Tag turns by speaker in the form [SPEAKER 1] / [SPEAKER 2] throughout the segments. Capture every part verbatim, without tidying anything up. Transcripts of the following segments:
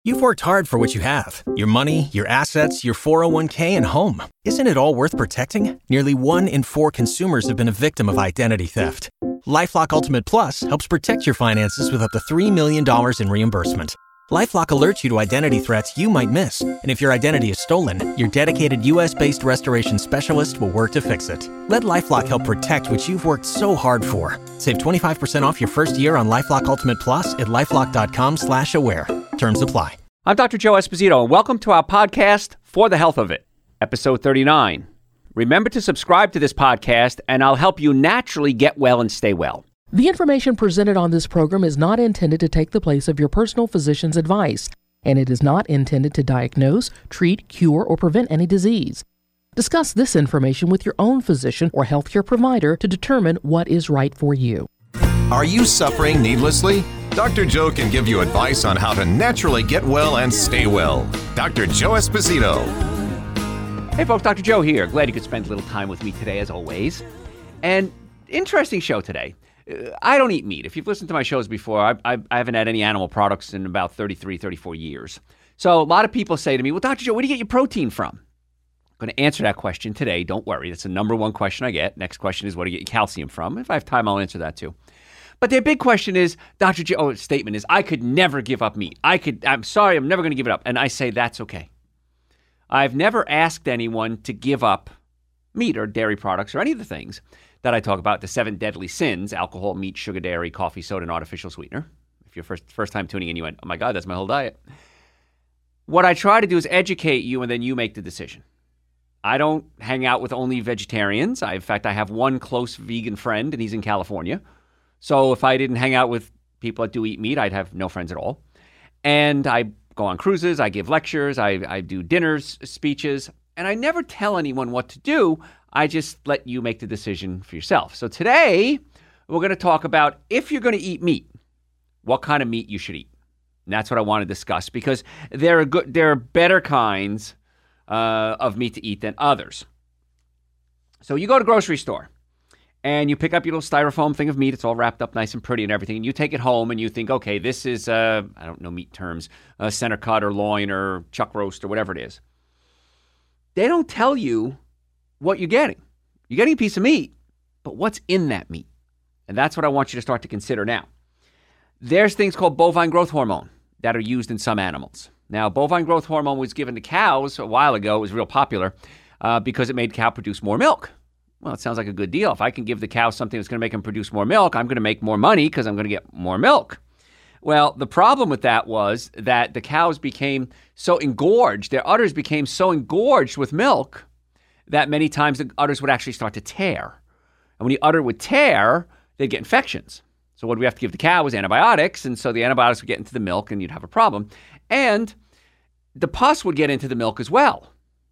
[SPEAKER 1] You've worked hard for what you have. Your money, your assets, your four oh one k, and home. Isn't it all worth protecting? Nearly one in four consumers have been a victim of identity theft. LifeLock Ultimate Plus helps protect your finances with up to three million dollars in reimbursement. LifeLock alerts you to identity threats you might miss. And if your identity is stolen, your dedicated U S-based restoration specialist will work to fix it. Let LifeLock help protect what you've worked so hard for. Save twenty-five percent off your first year on LifeLock Ultimate Plus at LifeLock.com slash aware. Terms apply.
[SPEAKER 2] I'm Doctor Joe Esposito, and welcome to our podcast, For the Health of It, episode thirty-nine. Remember to subscribe to this podcast, and I'll help you naturally get well and stay well.
[SPEAKER 3] The information presented on this program is not intended to take the place of your personal physician's advice, and it is not intended to diagnose, treat, cure, or prevent any disease. Discuss this information with your own physician or healthcare provider to determine what is right for you.
[SPEAKER 4] Are you suffering needlessly? Doctor Joe can give you advice on how to naturally get well and stay well. Doctor Joe Esposito.
[SPEAKER 2] Hey folks, Doctor Joe here. Glad you could spend a little time with me today as always. And interesting show today. I don't eat meat. If you've listened to my shows before, I, I, I haven't had any animal products in about thirty-three, thirty-four years. So a lot of people say to me, well, Doctor Joe, where do you get your protein from? I'm going to answer that question today. Don't worry. That's the number one question I get. Next question is, where do you get your calcium from? If I have time, I'll answer that too. But their big question is, Doctor Joe, oh, statement is, I could never give up meat. I could, I'm sorry, I'm never going to give it up. And I say, that's okay. I've never asked anyone to give up meat or dairy products or any of the things that I talk about, the seven deadly sins: alcohol, meat, sugar, dairy, coffee, soda, and artificial sweetener. If you're first first time tuning in, you went, oh my God, that's my whole diet. What I try to do is educate you, and then you make the decision. I don't hang out with only vegetarians. I, in fact, I have one close vegan friend, and he's in California. So if I didn't hang out with people that do eat meat, I'd have no friends at all. And I go on cruises, I give lectures, I, I do dinners, speeches, and I never tell anyone what to do. I just let you make the decision for yourself. So today, we're going to talk about, if you're going to eat meat, what kind of meat you should eat. And that's what I want to discuss, because there are good, there are better kinds uh, of meat to eat than others. So you go to a grocery store, and you pick up your little styrofoam thing of meat. It's all wrapped up nice and pretty and everything. And you take it home, and you think, okay, this is, uh, I don't know meat terms, uh, center cut or loin or chuck roast or whatever it is. They don't tell you what you're getting. You're getting a piece of meat, but what's in that meat? And that's what I want you to start to consider now. There's things called bovine growth hormone that are used in some animals. Now, bovine growth hormone was given to cows a while ago. It was real popular uh, because it made cow produce more milk. Well, it sounds like a good deal. If I can give the cow something that's going to make them produce more milk, I'm going to make more money because I'm going to get more milk. Well, the problem with that was that the cows became so engorged, their udders became so engorged with milk that many times the udders would actually start to tear. And when the udder would tear, they'd get infections. So what do we have to give the cow is antibiotics, and so the antibiotics would get into the milk, and you'd have a problem. And the pus would get into the milk as well.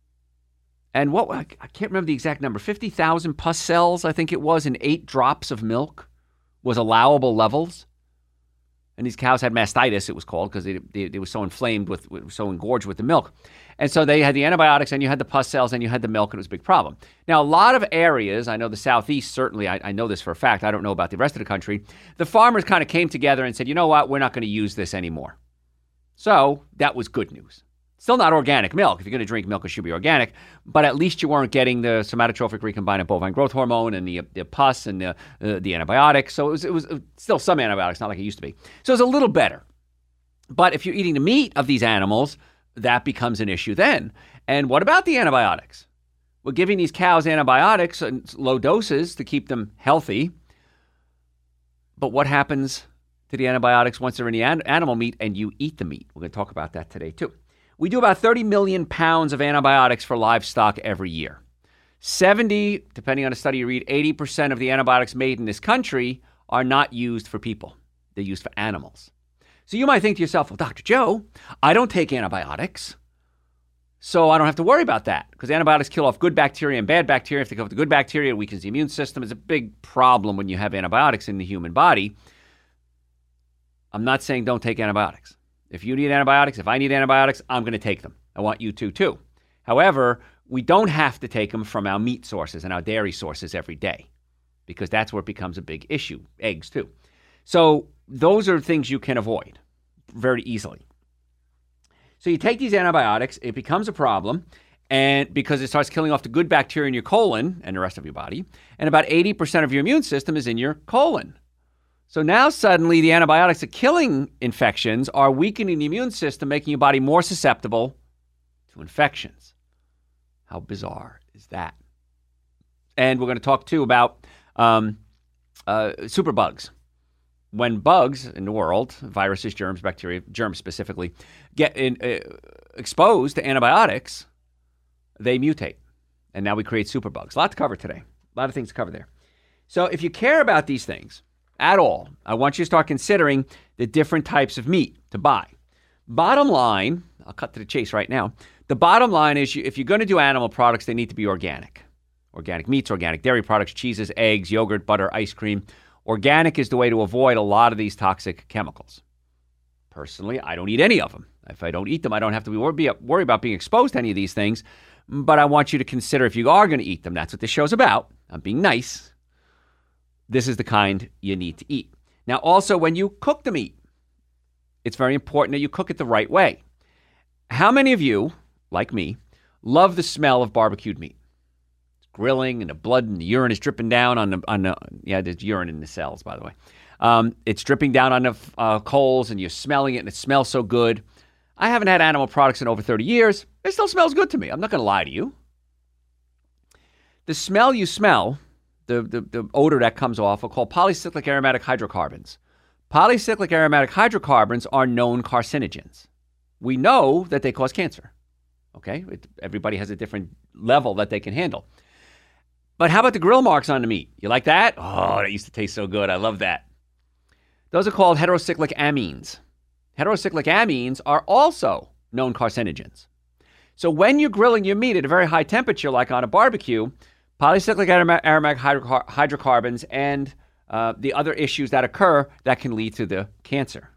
[SPEAKER 2] And what, I can't remember the exact number, fifty thousand pus cells, I think it was, in eight drops of milk was allowable levels. And these cows had mastitis, it was called, because they, they, they were so inflamed, with, so engorged with the milk. And so they had the antibiotics, and you had the pus cells, and you had the milk, and it was a big problem. Now, a lot of areas, I know the Southeast, certainly, I, I know this for a fact, I don't know about the rest of the country, the farmers kind of came together and said, you know what, we're not going to use this anymore. So that was good news. Still not organic milk. If you're going to drink milk, it should be organic. But at least you weren't getting the somatotrophic recombinant bovine growth hormone and the, the pus and the, uh, the antibiotics. So it was, it was still some antibiotics, not like it used to be. So it's a little better. But if you're eating the meat of these animals, that becomes an issue then. And what about the antibiotics? We're giving these cows antibiotics in low doses to keep them healthy. But what happens to the antibiotics once they're in the an- animal meat and you eat the meat? We're going to talk about that today too. We do about thirty million pounds of antibiotics for livestock every year. seventy, depending on the study you read, eighty percent of the antibiotics made in this country are not used for people. They're used for animals. So you might think to yourself, well, Doctor Joe, I don't take antibiotics, so I don't have to worry about that, because antibiotics kill off good bacteria and bad bacteria. If they kill off the good bacteria, it weakens the immune system. It's a big problem when you have antibiotics in the human body. I'm not saying don't take antibiotics. If you need antibiotics, if I need antibiotics, I'm going to take them. I want you to too. However, we don't have to take them from our meat sources and our dairy sources every day, because that's where it becomes a big issue. Eggs too. So those are things you can avoid very easily. So you take these antibiotics, it becomes a problem, and because it starts killing off the good bacteria in your colon and the rest of your body, and about eighty percent of your immune system is in your colon. So now suddenly the antibiotics that are killing infections are weakening the immune system, making your body more susceptible to infections. How bizarre is that? And we're going to talk too about um, uh, superbugs. When bugs in the world, viruses, germs, bacteria, germs specifically, get in, uh, exposed to antibiotics, they mutate. And now we create superbugs. A lot to cover today. A lot of things to cover there. So if you care about these things at all, I want you to start considering the different types of meat to buy. Bottom line, I'll cut to the chase right now. The bottom line is you, if you're going to do animal products, they need to be organic. Organic meats, organic dairy products, cheeses, eggs, yogurt, butter, ice cream. Organic is the way to avoid a lot of these toxic chemicals. Personally, I don't eat any of them. If I don't eat them, I don't have to be worry, worry about being exposed to any of these things. But I want you to consider if you are going to eat them, that's what this show's about. I'm being nice. This is the kind you need to eat. Now, also, when you cook the meat, it's very important that you cook it the right way. How many of you, like me, love the smell of barbecued meat? It's grilling and the blood and the urine is dripping down on the, on the yeah, there's urine in the cells, by the way. Um, it's dripping down on the uh, coals and you're smelling it and it smells so good. I haven't had animal products in over thirty years. It still smells good to me. I'm not going to lie to you. The smell you smell, the, the, the odor that comes off, are called polycyclic aromatic hydrocarbons. Polycyclic aromatic hydrocarbons are known carcinogens. We know that they cause cancer. Okay? It, everybody has a different level that they can handle. But how about the grill marks on the meat? You like that? Oh, that used to taste so good. I love that. Those are called heterocyclic amines. Heterocyclic amines are also known carcinogens. So when you're grilling your meat at a very high temperature, like on a barbecue, polycyclic aromatic hydrocarbons and uh, the other issues that occur that can lead to the cancer.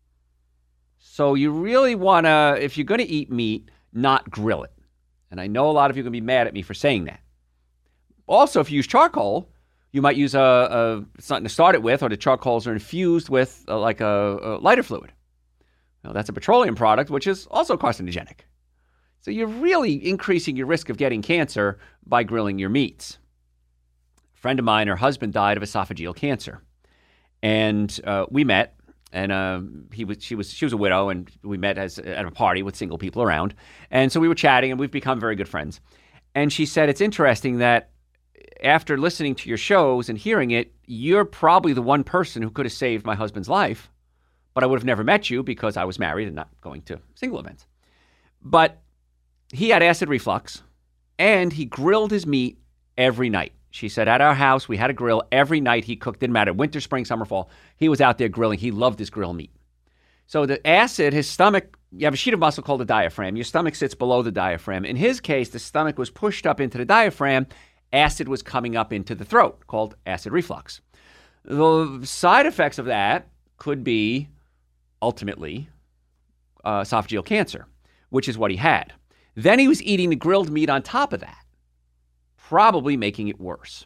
[SPEAKER 2] So you really want to, if you're going to eat meat, not grill it. And I know a lot of you are going to be mad at me for saying that. Also, if you use charcoal, you might use a, a something to start it with, or the charcoals are infused with uh, like a, a lighter fluid. Now, that's a petroleum product, which is also carcinogenic. So you're really increasing your risk of getting cancer by grilling your meats. A friend of mine, her husband died of esophageal cancer. And uh, we met, and uh, he was, she was she was a widow, and we met as, at a party with single people around. And so we were chatting, and we've become very good friends. And she said, it's interesting that after listening to your shows and hearing it, you're probably the one person who could have saved my husband's life. But I would have never met you because I was married and not going to single events. But he had acid reflux, and he grilled his meat every night. She said, at our house, we had a grill every night. He cooked, didn't matter, winter, spring, summer, fall. He was out there grilling. He loved his grill meat. So the acid, his stomach, you have a sheet of muscle called the diaphragm. Your stomach sits below the diaphragm. In his case, the stomach was pushed up into the diaphragm. Acid was coming up into the throat, called acid reflux. The side effects of that could be, ultimately, uh, esophageal cancer, which is what he had. Then he was eating the grilled meat on top of that, probably making it worse.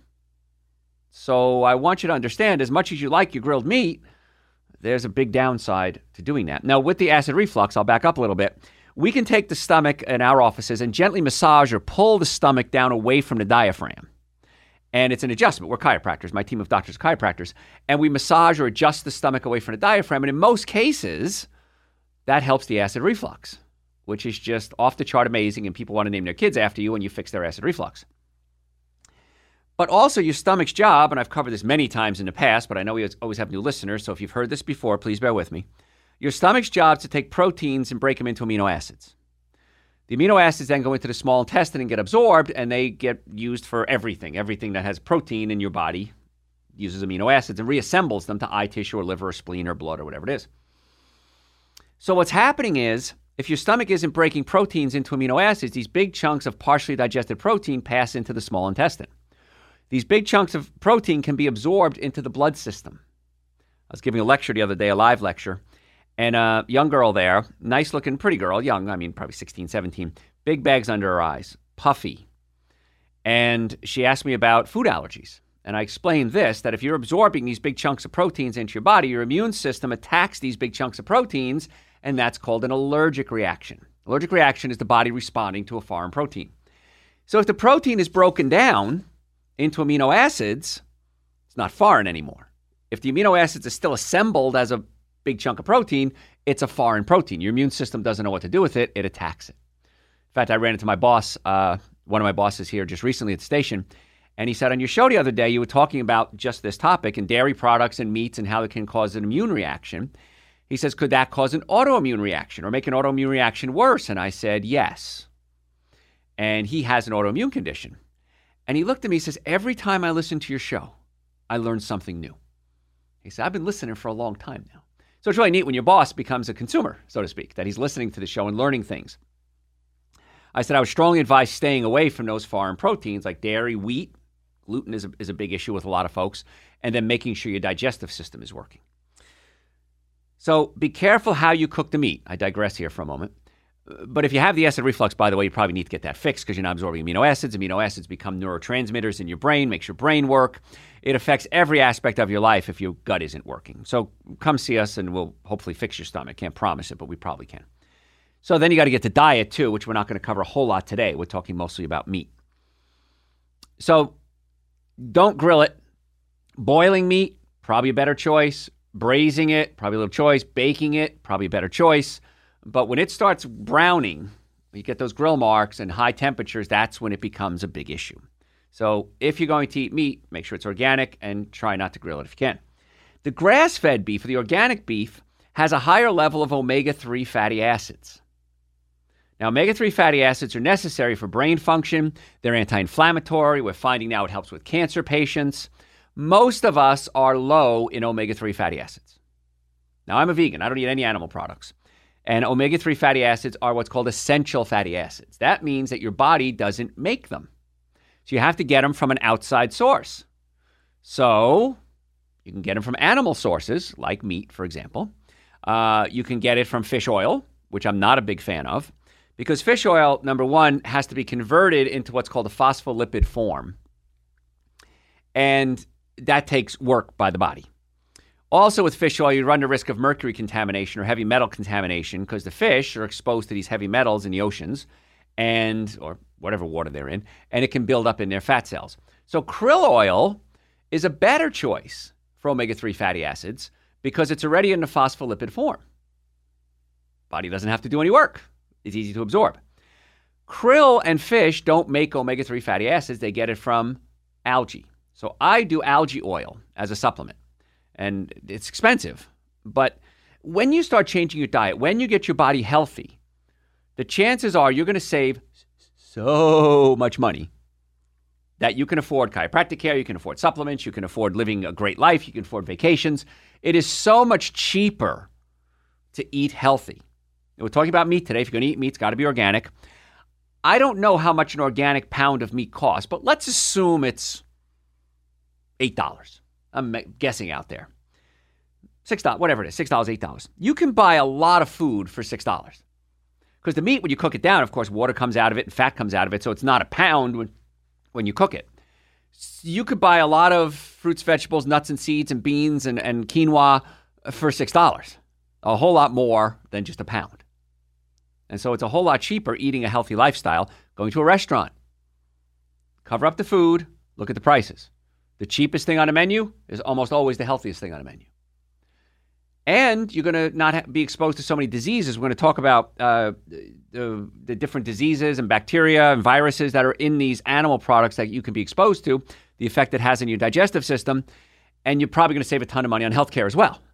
[SPEAKER 2] So I want you to understand, as much as you like your grilled meat, there's a big downside to doing that. Now, with the acid reflux, I'll back up a little bit. We can take the stomach in our offices and gently massage or pull the stomach down away from the diaphragm. And it's an adjustment. We're chiropractors. My team of doctors are chiropractors. And we massage or adjust the stomach away from the diaphragm. And in most cases, that helps the acid reflux, which is just off the chart amazing. And people want to name their kids after you when you fix their acid reflux. But also your stomach's job, and I've covered this many times in the past, but I know we always have new listeners. So if you've heard this before, please bear with me. Your stomach's job is to take proteins and break them into amino acids. The amino acids then go into the small intestine and get absorbed, and they get used for everything. Everything that has protein in your body uses amino acids and reassembles them to eye tissue or liver or spleen or blood or whatever it is. So what's happening is, if your stomach isn't breaking proteins into amino acids, these big chunks of partially digested protein pass into the small intestine. These big chunks of protein can be absorbed into the blood system. I was giving a lecture the other day, a live lecture, and a young girl there, nice-looking, pretty girl, young, I mean, probably sixteen, seventeen, big bags under her eyes, puffy. And she asked me about food allergies. And I explained this, that if you're absorbing these big chunks of proteins into your body, your immune system attacks these big chunks of proteins, and that's called an allergic reaction. Allergic reaction is the body responding to a foreign protein. So if the protein is broken down into amino acids, it's not foreign anymore. If the amino acids are still assembled as a big chunk of protein, it's a foreign protein. Your immune system doesn't know what to do with it. It attacks it. In fact, I ran into my boss, uh, one of my bosses here just recently at the station, and he said, on your show the other day, you were talking about just this topic and dairy products and meats and how it can cause an immune reaction. He says, could that cause an autoimmune reaction or make an autoimmune reaction worse? And I said, yes. And he has an autoimmune condition. And he looked at me and says, every time I listen to your show, I learn something new. He said, I've been listening for a long time now. So it's really neat when your boss becomes a consumer, so to speak, that he's listening to the show and learning things. I said I would strongly advise staying away from those foreign proteins like dairy, wheat. Gluten is a, is a big issue with a lot of folks. And then making sure your digestive system is working. So be careful how you cook the meat. I digress here for a moment. But if you have the acid reflux, by the way, you probably need to get that fixed because you're not absorbing amino acids. Amino acids become neurotransmitters in your brain, makes your brain work. It affects every aspect of your life if your gut isn't working. So come see us and we'll hopefully fix your stomach. Can't promise it, but we probably can. So then you got to get to diet too, which we're not going to cover a whole lot today. We're talking mostly about meat. So don't grill it. Boiling meat, probably a better choice. Braising it, probably a little choice. Baking it, probably a better choice. But when it starts browning, you get those grill marks and high temperatures, that's when it becomes a big issue. So if you're going to eat meat, make sure it's organic and try not to grill it if you can. The grass-fed beef, or the organic beef, has a higher level of omega three fatty acids. Now, omega three fatty acids are necessary for brain function. They're anti-inflammatory. We're finding now it helps with cancer patients. Most of us are low in omega three fatty acids. Now, I'm a vegan. I don't eat any animal products. And omega three fatty acids are what's called essential fatty acids. That means that your body doesn't make them. So you have to get them from an outside source. So you can get them from animal sources, like meat, for example. Uh, you can get it from fish oil, which I'm not a big fan of, because fish oil, number one, has to be converted into what's called a phospholipid form. And that takes work by the body. Also, with fish oil, you run the risk of mercury contamination or heavy metal contamination because the fish are exposed to these heavy metals in the oceans and or whatever water they're in, and it can build up in their fat cells. So krill oil is a better choice for omega three fatty acids because it's already in the phospholipid form. Body doesn't have to do any work. It's easy to absorb. Krill and fish don't make omega three fatty acids. They get it from algae. So I do algae oil as a supplement. And it's expensive. But when you start changing your diet, when you get your body healthy, the chances are you're going to save so much money that you can afford chiropractic care, you can afford supplements, you can afford living a great life, you can afford vacations. It is so much cheaper to eat healthy. We're talking about meat today. If you're going to eat meat, it's got to be organic. I don't know how much an organic pound of meat costs, but let's assume it's eight dollars. I'm guessing out there. six dollars, whatever it is, six dollars, eight dollars. You can buy a lot of food for six dollars. Because the meat, when you cook it down, of course, water comes out of it and fat comes out of it, so it's not a pound when, when you cook it. You could buy a lot of fruits, vegetables, nuts and seeds and beans and, and quinoa for six dollars. A whole lot more than just a pound. And so it's a whole lot cheaper eating a healthy lifestyle, going to a restaurant. Cover up the food, look at the prices. The cheapest thing on a menu is almost always the healthiest thing on a menu. And you're going to not ha- be exposed to so many diseases. We're going to talk about uh, the, the different diseases and bacteria and viruses that are in these animal products that you can be exposed to, the effect it has on your digestive system, and you're probably going to save a ton of money on healthcare as well.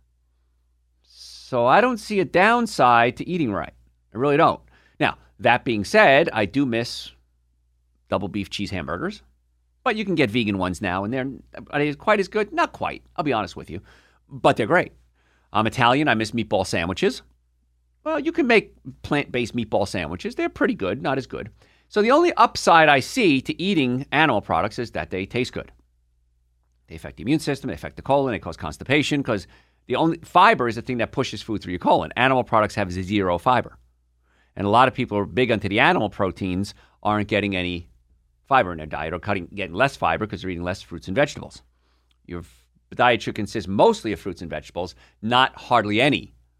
[SPEAKER 2] So I don't see a downside to eating right. I really don't. Now, that being said, I do miss double beef cheese hamburgers. But you can get vegan ones now, and they're are they quite as good? Not quite, I'll be honest with you. But they're great. I'm Italian. I miss meatball sandwiches. Well, you can make plant-based meatball sandwiches. They're pretty good, not as good. So the only upside I see to eating animal products is that they taste good. They affect the immune system. They affect the colon. They cause constipation because the only fiber is the thing that pushes food through your colon. Animal products have zero fiber. And a lot of people who are big onto the animal proteins aren't getting any fiber in their diet or cutting, getting less fiber because they're eating less fruits and vegetables. Your diet should consist mostly of fruits and vegetables, not hardly any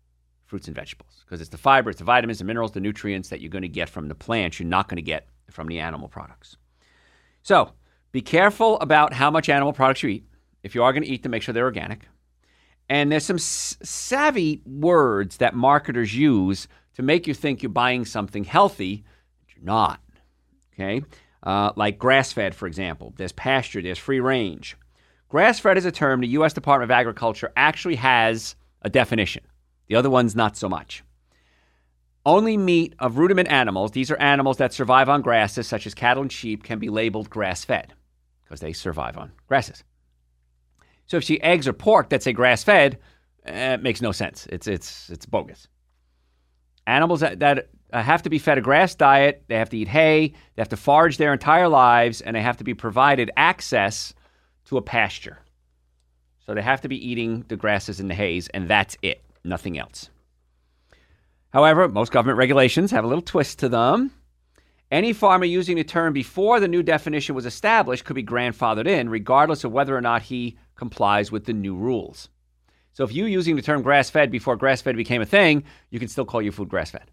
[SPEAKER 2] fruits and vegetables, because it's the fiber, it's the vitamins, the minerals, the nutrients that you're going to get from the plants you're not going to get from the animal products. So be careful about how much animal products you eat. If you are going to eat them, make sure they're organic. And there's some s- savvy words that marketers use to make you think you're buying something healthy, but you're not. Okay? Uh, like grass-fed, for example. There's pasture, there's free range. Grass-fed is a term the U S Department of Agriculture actually has a definition. The other one's not so much. Only meat of ruminant animals, these are animals that survive on grasses, such as cattle and sheep, can be labeled grass-fed because they survive on grasses. So if you see eggs or pork that say grass-fed, eh, it makes no sense. It's it's it's bogus. Animals that, that have to be fed a grass diet, they have to eat hay, they have to forage their entire lives, and they have to be provided access to a pasture. So they have to be eating the grasses and the hays, and that's it, nothing else. However, most government regulations have a little twist to them. Any farmer using the term before the new definition was established could be grandfathered in, regardless of whether or not he complies with the new rules. So if you're using the term grass-fed before grass-fed became a thing, you can still call your food grass-fed.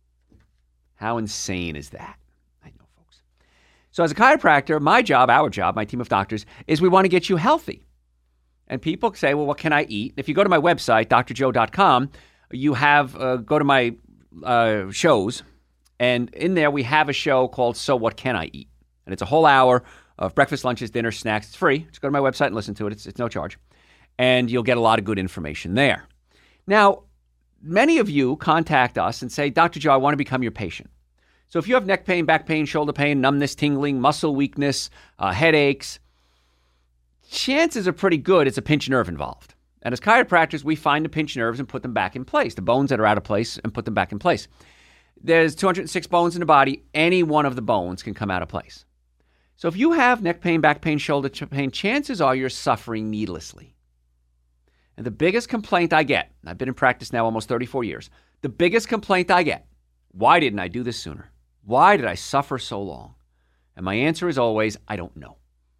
[SPEAKER 2] How insane is that? I know, folks. So as a chiropractor, my job, our job, my team of doctors, is we want to get you healthy. And people say, well, what can I eat? If you go to my website, D R joe dot com, you have, uh, go to my uh, shows, and in there we have a show called So What Can I Eat? And it's a whole hour of breakfast, lunches, dinner, snacks. It's free. Just go to my website and listen to it. It's, it's no charge. And you'll get a lot of good information there. Now, many of you contact us and say, Doctor Joe, I want to become your patient. So if you have neck pain, back pain, shoulder pain, numbness, tingling, muscle weakness, uh, headaches, chances are pretty good it's a pinched nerve involved. And as chiropractors, we find the pinched nerves and put them back in place, the bones that are out of place, and put them back in place. There's two hundred six bones in the body. Any one of the bones can come out of place. So if you have neck pain, back pain, shoulder pain, chances are you're suffering needlessly. And the biggest complaint I get, I've been in practice now almost thirty-four years, the biggest complaint I get, why didn't I do this sooner? Why did I suffer so long? And my answer is always, I don't know.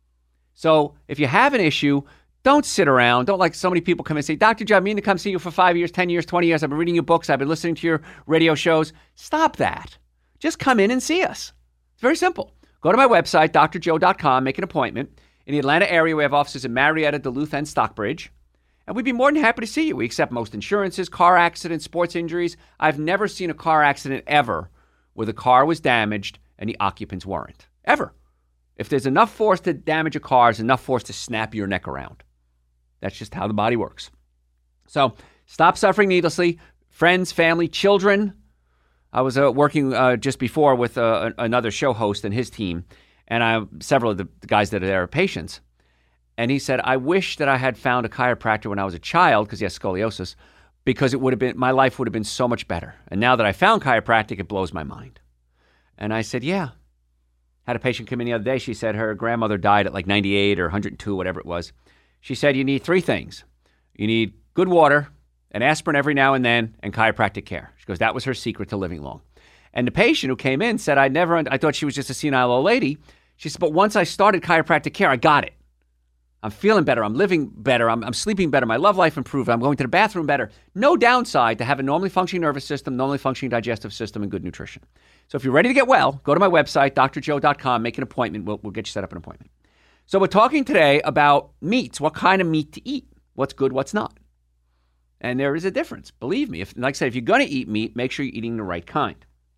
[SPEAKER 2] So if you have an issue, don't sit around. Don't like so many people come and say, Doctor Joe, I mean to come see you for five years, ten years, twenty years. I've been reading your books. I've been listening to your radio shows. Stop that. Just come in and see us. It's very simple. Go to my website, D R joe dot com, make an appointment. In the Atlanta area, we have offices in Marietta, Duluth, and Stockbridge. And we'd be more than happy to see you. We accept most insurances, car accidents, sports injuries. I've never seen a car accident ever where the car was damaged and the occupants weren't. Ever. If there's enough force to damage a car, there's enough force to snap your neck around. That's just how the body works. So stop suffering needlessly. Friends, family, children. I was uh, working uh, just before with uh, another show host and his team, and I several of the guys that are there are patients. And he said, I wish that I had found a chiropractor when I was a child, because he has scoliosis, because it would have been, my life would have been so much better. And now that I found chiropractic, it blows my mind. And I said, yeah. Had a patient come in the other day. She said her grandmother died at like ninety-eight or one hundred two, whatever it was. She said, you need three things. You need good water, an aspirin every now and then, and chiropractic care. She goes, that was her secret to living long. And the patient who came in said, I never, I thought she was just a senile old lady. She said, but once I started chiropractic care, I got it. I'm feeling better. I'm living better. I'm, I'm sleeping better. My love life improved. I'm going to the bathroom better. No downside to have a normally functioning nervous system, normally functioning digestive system, and good nutrition. So if you're ready to get well, go to my website, D R joe dot com, make an appointment. We'll, we'll get you set up an appointment. So we're talking today about meats, what kind of meat to eat, what's good, what's not. And there is a difference. Believe me, if, like I said, if you're going to eat meat, make sure you're eating the right kind.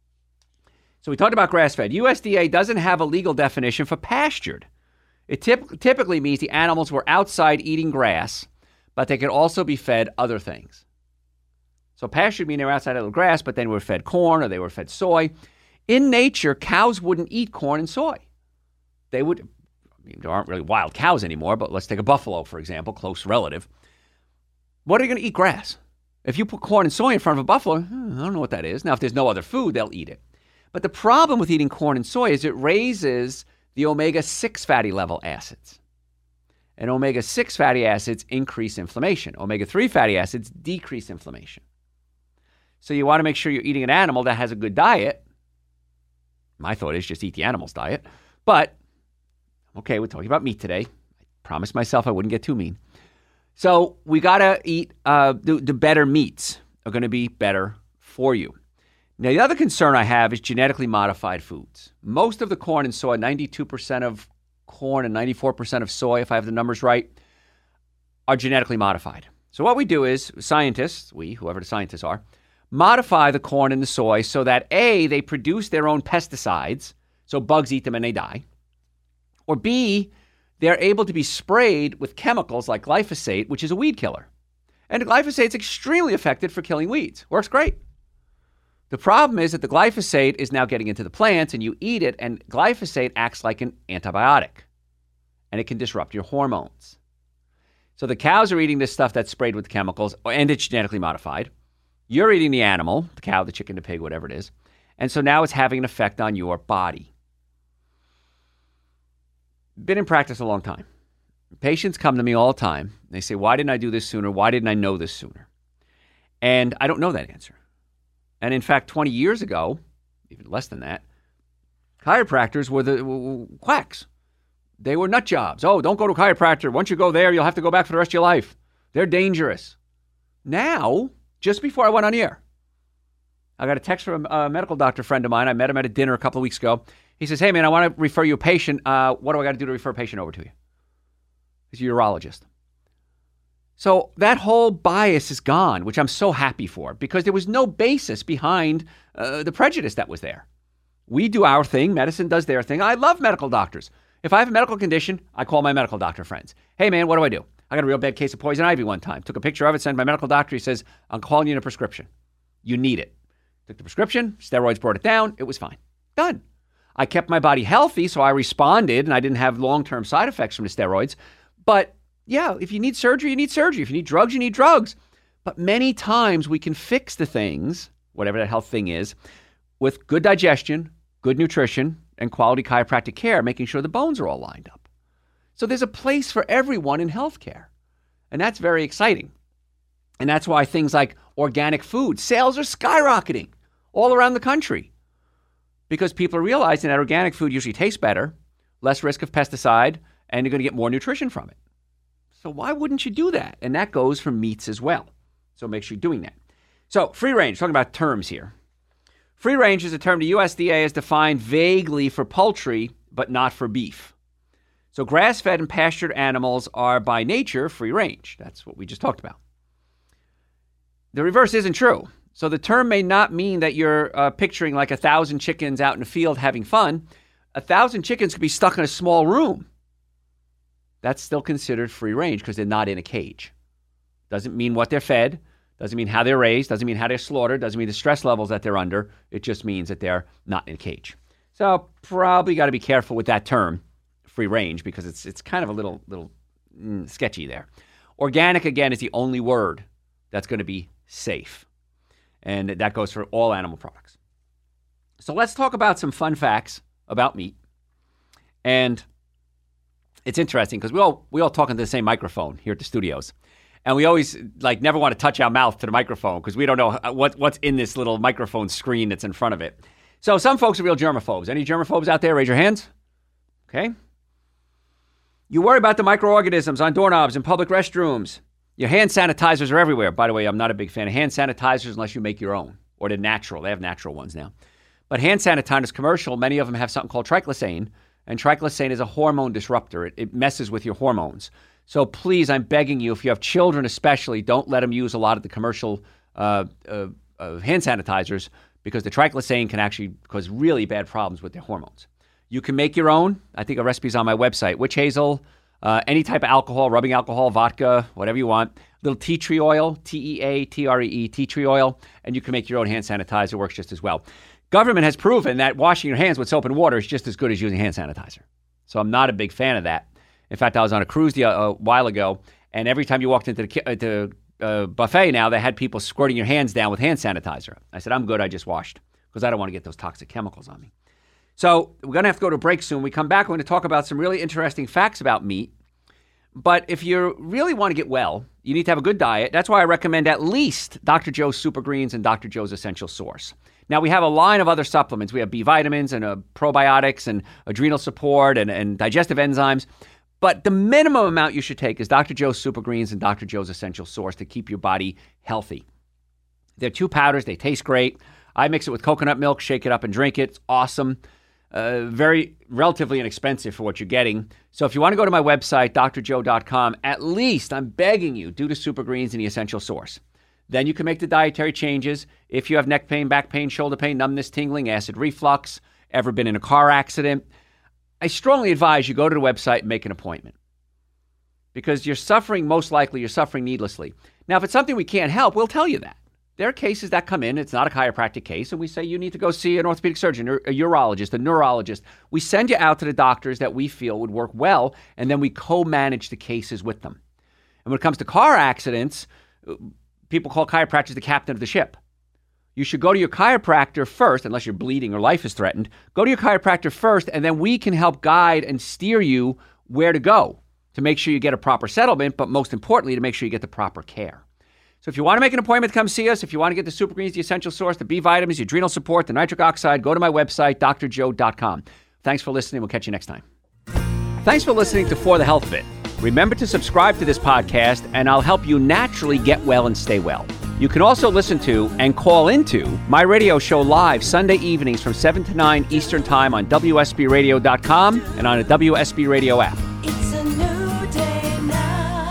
[SPEAKER 2] So we talked about grass-fed. U S D A doesn't have a legal definition for pastured. It typ- typically means the animals were outside eating grass, but they could also be fed other things. So pastured means they were outside eating grass, but then they were fed corn or they were fed soy. In nature, cows wouldn't eat corn and soy. They would, I mean, there aren't really wild cows anymore, but let's take a buffalo, for example, close relative. What are you going to eat grass? If you put corn and soy in front of a buffalo, hmm, I don't know what that is. Now, if there's no other food, they'll eat it. But the problem with eating corn and soy is it raises the omega six fatty level acids. And omega six fatty acids increase inflammation. omega three fatty acids decrease inflammation. So you want to make sure you're eating an animal that has a good diet. My thought is just eat the animal's diet. But, okay, we're talking about meat today. I promised myself I wouldn't get too mean. So we got to eat uh, the, the better meats. are going to be better for you. Now, the other concern I have is genetically modified foods. Most of the corn and soy, ninety-two percent of corn and ninety-four percent of soy, if I have the numbers right, are genetically modified. So what we do is scientists, we, whoever the scientists are, modify the corn and the soy so that A, they produce their own pesticides, so bugs eat them and they die, or B, they're able to be sprayed with chemicals like glyphosate, which is a weed killer. And glyphosate is extremely effective for killing weeds. Works great. The problem is that the glyphosate is now getting into the plants and you eat it, and glyphosate acts like an antibiotic and it can disrupt your hormones. So the cows are eating this stuff that's sprayed with chemicals and it's genetically modified. You're eating the animal, the cow, the chicken, the pig, whatever it is. And so now it's having an effect on your body. Been in practice a long time. Patients come to me all the time. They say, why didn't I do this sooner? Why didn't I know this sooner? And I don't know that answer. And in fact, twenty years ago, even less than that, chiropractors were the were quacks. They were nut jobs. Oh, don't go to a chiropractor. Once you go there, you'll have to go back for the rest of your life. They're dangerous. Now, just before I went on the air, I got a text from a medical doctor friend of mine. I met him at a dinner a couple of weeks ago. He says, hey, man, I want to refer you a patient. Uh, what do I got to do to refer a patient over to you? He's a urologist. So that whole bias is gone, which I'm so happy for, because there was no basis behind uh, the prejudice that was there. We do our thing. Medicine does their thing. I love medical doctors. If I have a medical condition, I call my medical doctor friends. Hey, man, what do I do? I got a real bad case of poison ivy one time. Took a picture of it, sent my medical doctor. He says, I'm calling you in a prescription. You need it. Took the prescription. Steroids brought it down. It was fine. Done. I kept my body healthy, so I responded, and I didn't have long-term side effects from the steroids. But yeah, if you need surgery, you need surgery. If you need drugs, you need drugs. But many times we can fix the things, whatever that health thing is, with good digestion, good nutrition, and quality chiropractic care, making sure the bones are all lined up. So there's a place for everyone in healthcare. And that's very exciting. And that's why things like organic food, sales are skyrocketing all around the country. Because people are realizing that organic food usually tastes better, less risk of pesticide, and you're going to get more nutrition from it. So why wouldn't you do that? And that goes for meats as well. So make sure you're doing that. So free range, talking about terms here. Free range is a term the U S D A has defined vaguely for poultry, but not for beef. So grass-fed and pastured animals are by nature free range. That's what we just talked about. The reverse isn't true. So the term may not mean that you're uh, picturing like a thousand chickens out in the field having fun. A thousand chickens could be stuck in a small room. That's still considered free range because they're not in a cage. Doesn't mean what they're fed. Doesn't mean how they're raised. Doesn't mean how they're slaughtered. Doesn't mean the stress levels that they're under. It just means that they're not in a cage. So probably got to be careful with that term, free range, because it's it's kind of a little little mm, sketchy there. Organic, again, is the only word that's going to be safe. And that goes for all animal products. So let's talk about some fun facts about meat. And it's interesting because we all we all talk into the same microphone here at the studios. And we always like never want to touch our mouth to the microphone because we don't know what, what's in this little microphone screen that's in front of it. So some folks are real germaphobes. Any germaphobes out there? Raise your hands. Okay. You worry about the microorganisms on doorknobs in public restrooms. Your hand sanitizers are everywhere. By the way, I'm not a big fan of hand sanitizers unless you make your own. Or they're natural. They have natural ones now. But hand sanitizers, commercial, many of them have something called triclosan. And triclosan is a hormone disruptor. It, it messes with your hormones. So please, I'm begging you, if you have children especially, don't let them use a lot of the commercial uh, uh, uh, hand sanitizers because the triclosan can actually cause really bad problems with their hormones. You can make your own. I think a recipe's on my website. Witch hazel, uh, any type of alcohol, rubbing alcohol, vodka, whatever you want. Little tea tree oil, T E A T R E E, tea tree oil, and you can make your own hand sanitizer. It works just as well. Government has proven that washing your hands with soap and water is just as good as using hand sanitizer. So I'm not a big fan of that. In fact, I was on a cruise the, uh, a while ago, and every time you walked into the uh, to, uh, buffet now, they had people squirting your hands down with hand sanitizer. I said, I'm good. I just washed because I don't want to get those toxic chemicals on me. So we're going to have to go to a break soon. We come back, we're going to talk about some really interesting facts about meat. But if you really want to get well, you need to have a good diet. That's why I recommend at least Doctor Joe's Super Greens and Doctor Joe's Essential Source. Now, we have a line of other supplements. We have B vitamins and uh, probiotics and adrenal support and, and digestive enzymes. But the minimum amount you should take is Doctor Joe's Super Greens and Doctor Joe's Essential Source to keep your body healthy. They're two powders. They taste great. I mix it with coconut milk, shake it up and drink it. It's awesome. Uh, very relatively inexpensive for what you're getting. So if you want to go to my website, d r joe dot com, at least, I'm begging you, do the Super Greens and the Essential Source. Then you can make the dietary changes. If you have neck pain, back pain, shoulder pain, numbness, tingling, acid reflux, ever been in a car accident, I strongly advise you go to the website and make an appointment. Because you're suffering, most likely, you're suffering needlessly. Now, if it's something we can't help, we'll tell you that. There are cases that come in, it's not a chiropractic case, and we say you need to go see an orthopedic surgeon, or a urologist, a neurologist. We send you out to the doctors that we feel would work well, and then we co-manage the cases with them. And when it comes to car accidents, people call chiropractors the captain of the ship. You should go to your chiropractor first, unless you're bleeding or life is threatened. Go to your chiropractor first, and then we can help guide and steer you where to go to make sure you get a proper settlement, but most importantly, to make sure you get the proper care. So if you want to make an appointment, come see us. If you want to get the Super Greens, the Essential Source, the B vitamins, the adrenal support, the nitric oxide, go to my website, d r joe dot com. Thanks for listening. We'll catch you next time. Thanks for listening to For the Health of It. Remember to subscribe to this podcast, and I'll help you naturally get well and stay well. You can also listen to and call into my radio show live Sunday evenings from seven to nine Eastern Time on W S B radio dot com and on a W S B Radio app.
[SPEAKER 5] It's a new day now.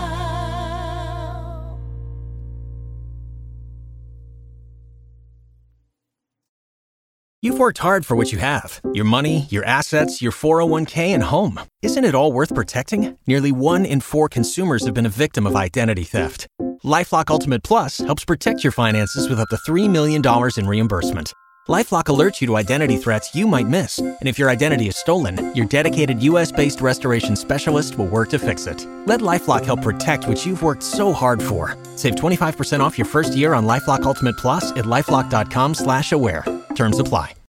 [SPEAKER 1] You've worked hard for what you have. Your money, your assets, your four oh one k, and home. Isn't it all worth protecting? Nearly one in four consumers have been a victim of identity theft. LifeLock Ultimate Plus helps protect your finances with up to three million dollars in reimbursement. LifeLock alerts you to identity threats you might miss. And if your identity is stolen, your dedicated U S-based restoration specialist will work to fix it. Let LifeLock help protect what you've worked so hard for. Save twenty-five percent off your first year on LifeLock Ultimate Plus at LifeLock dot com slash aware. Terms apply.